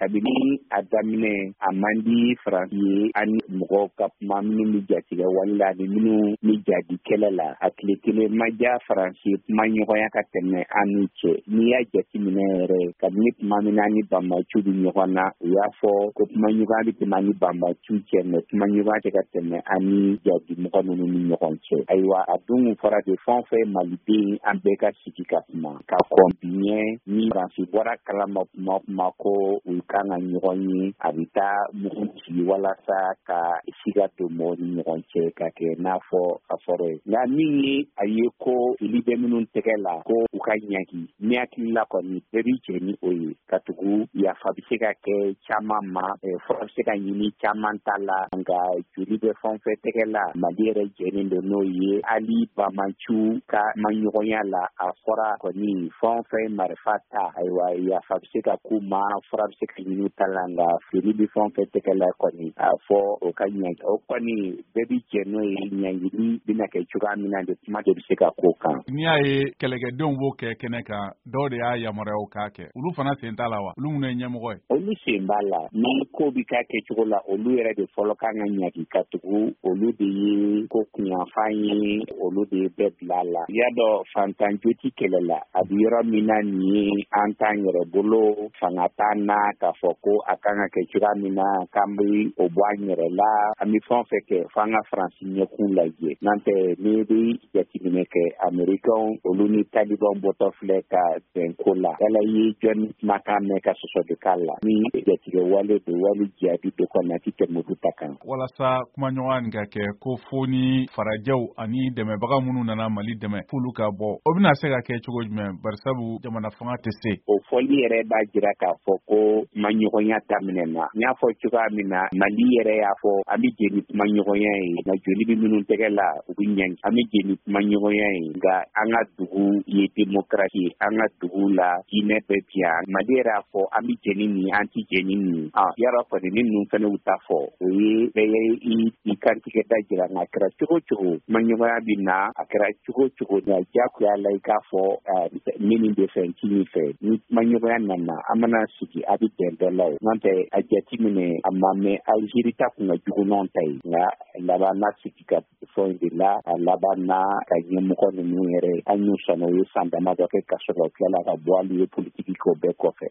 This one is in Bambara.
kabini a daminɛ a man di Faransi ye ani mɔgɔ ka kuma minnu bɛ jatigɛ wala ni minnu bɛ jadi kɛlɛ la a tile kelen ma diya Faransi kuma ɲɔgɔnya ka tɛmɛ an n'u cɛ n'i y'a jateminɛ yɛrɛ kabini tuma min na ni banbaciw bɛ ɲɔgɔn na u y'a fɔ ko kuma ɲɔgɔnya bɛ tɛmɛ ni banbaciw cɛ mɛ kuma ɲɔgɔnya tɛ ka tɛmɛ ani jadi mɔgɔ ninnu ni ɲɔgɔn cɛ ayiwa a dun fɔra de fɛn o fɛn maliden an bɛɛ ka sigi ka kuma ka kɔn biɲɛ ni Faransi bɔra kalama kuma ko u kan ka ɲɔgɔn ye a bɛ taa mugu ci walasa ka siga to mɔgɔw ni ɲɔgɔn cɛ ka kɛ n'a fɔ a fɔra ye nka min ye a ye ko fili bɛ minnu tɛgɛ la ko u ka ɲagi ne hakili la kɔni bɛɛ bɛ jɛ ni o ye ka tugu yafa bɛ se ka kɛ caman ma fura bɛ se ka ɲini caman ta la nka joli bɛ fɛn o fɛn tɛgɛ la Mali yɛrɛ jɛlen don n'o ye hali banbaciw ka maɲɔgɔnya la a fɔra kɔni fɛn o fɛn marifa ta ayiwa yafa bɛ se ka k'u ma fura bɛ se ka ɲini ta la nka fili bɛ fɛn o fɛn tɛgɛ la kɔni a fɔ o ka ɲagi o kɔni bɛɛ bɛ jɛ n'o ye ɲangili bɛna kɛ cogoya min na de kuma de bɛ se ka k'o kan. N'i y'a ye kɛlɛkɛdenw b'o kɛ kɛnɛ kan dɔw de y'a yamaruya k'a kɛ olu fana sen t'a la wa olu minnu ye ɲɛmɔgɔ ye. Olu sen b'a la ni ko bɛ k'a kɛcogo la olu yɛrɛ de fɔlɔ kan ka ɲagi ka tugu olu de ye ko kunyanfan ye olu de ye bɛɛ bila a la i y'a dɔn fantanjo tɛ kɛlɛ la a bɛ yɔrɔ min na nin ye an t'an yɛrɛ bolo fanga t'an na k'a fɔ ko a kan ka kɛ cogoya min na k'an bɛ o bɔ an yɛrɛ la an bɛ fɛn o fɛn kɛ f'an ka Faransi ɲɛkun lajɛ n'o tɛ n'i bɛ jateminɛ kɛ Amerikɛnw olu ni Talibanw bɔtɔ filɛ ka bɛn ko la yala i ye jɔnni kumakan mɛn ka sɔsɔ de k'a la ni jatigɛ wale don wali jaabi dɔ kɔni a tɛ tɛmɛ olu ta kan. Walasa kumaɲɔgɔnya nin ka kɛ ko fo ni farajɛw ani dɛmɛbaga minnu nana Mali dɛmɛ f'olu ka bɔ o bɛna se ka kɛ cogo jumɛn barisabu jamana fanga tɛ se. O fɔli yɛrɛ b'a jira k'a fɔ ko kumaɲɔgɔnya daminɛna n y'a fɔ cogoya min na Mali yɛrɛ y'a fɔ an bɛ jɛ ni kumaɲɔgɔnya ye nka joli bɛ minnu tɛgɛ la u bɛ ɲangi an bɛ jɛ ni kumaɲɔgɔnya ye nka an ka dugu ye démocratie an ka dugu la diinɛ bɛ bi yan Mali yɛrɛ y'a fɔ an bɛ jɛ ni nin an tɛ jɛ ni nin yɔrɔ kɔni ni ninnu fana y'u ta fɔ o ye bɛɛ ye i kantigɛ da jira nka a kɛra cogo cogo kumaɲɔgɔnya bɛ na a kɛra cogo cogo nka diyagoya la i k'a fɔ minnu bɛ fɛ n t'i min fɛ ni kumaɲɔgɔnya nana an mana sigi a bɛ bɛn dɔ la o n'o tɛ a jateminɛ a ma mɛn Algérie ta kun ka jugu n'anw ta ye nka laban n'a sigi ka fɛn de la a laban n'a ka ɲɛmɔgɔ ninnu yɛrɛ an y'u sɔnna o ye san dama dɔ kɛ ka sɔrɔ u tilala ka bɔ hali ye politiki k'o bɛɛ kɔfɛ.